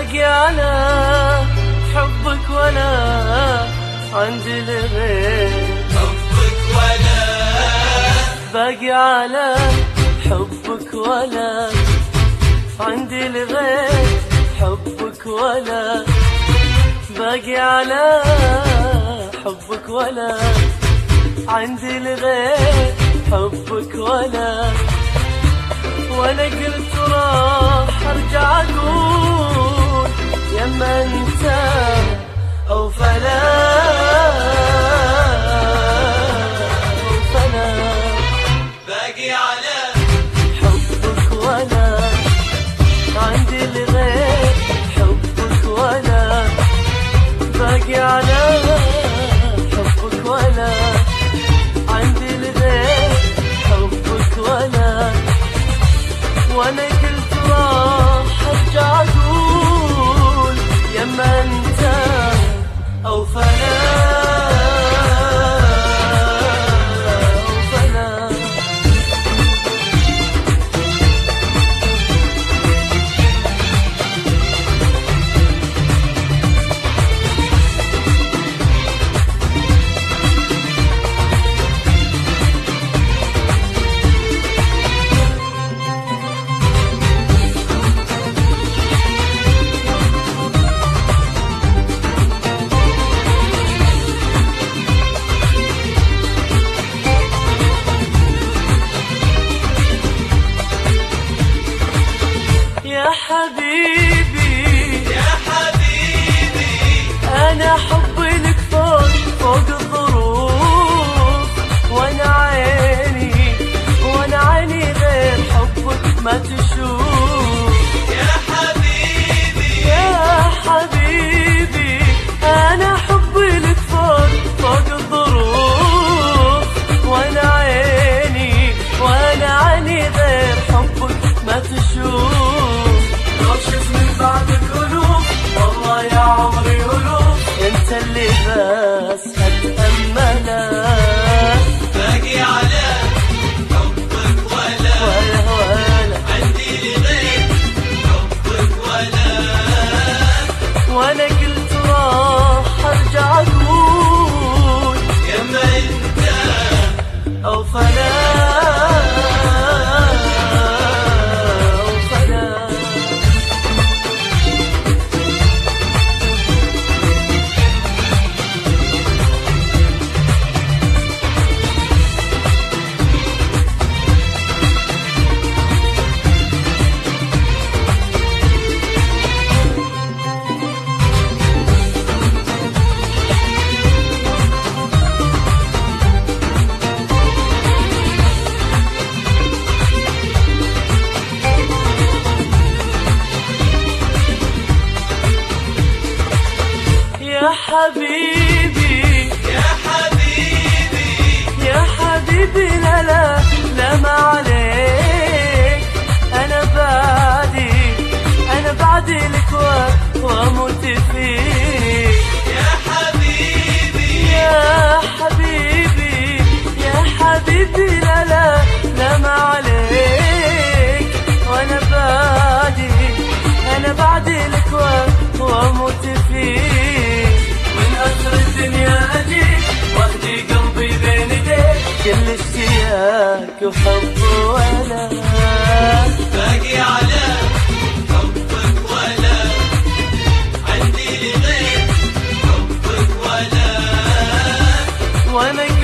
باقي على حبك ولا عندي لغير حبك ولا باقي على حبك ولا عندي لغير حبك ولا باقي على حبك ولا عندي لغير حبك ولا وانا قلت راح ارجع اقول يما انت او فلا باقي على حبك ولا عندي لغير حبك ولا باقي على حبك ولا عندي لغير حبك ولا وانا قلت راح ارجع اقول يما انت او فلا يا حبيبي يا حبيبي أنا حبي لك فوق الظروف وأنا عيني غير حبك ما تشوف يا حبيبي يا حبيبي أنا حبي لك فوق الظروف وأنا عيني غير حبك ما تشوف لو شفت من بعدك ألوف والله يا عمري ألوف انت اللي بس أتأمله باقي على حبك ولا عندي لغير حبك ولا وانا قلت راح ارجع اقول يما انت او فلا يا حبيبي يا حبيبي يا حبيبي لا ما عليك أنا بعدي لك وأموت فيك يا حبيبي يا حبيبي يا حبيبي لا ما عليك وأنا بعدي لك وأموت فيك من آخر الدنيا أجيك واخدي قلبي بين ايديك كل اشتياق وحب ولا باقي على حبك ولا عندي لغير حبك ولا وانا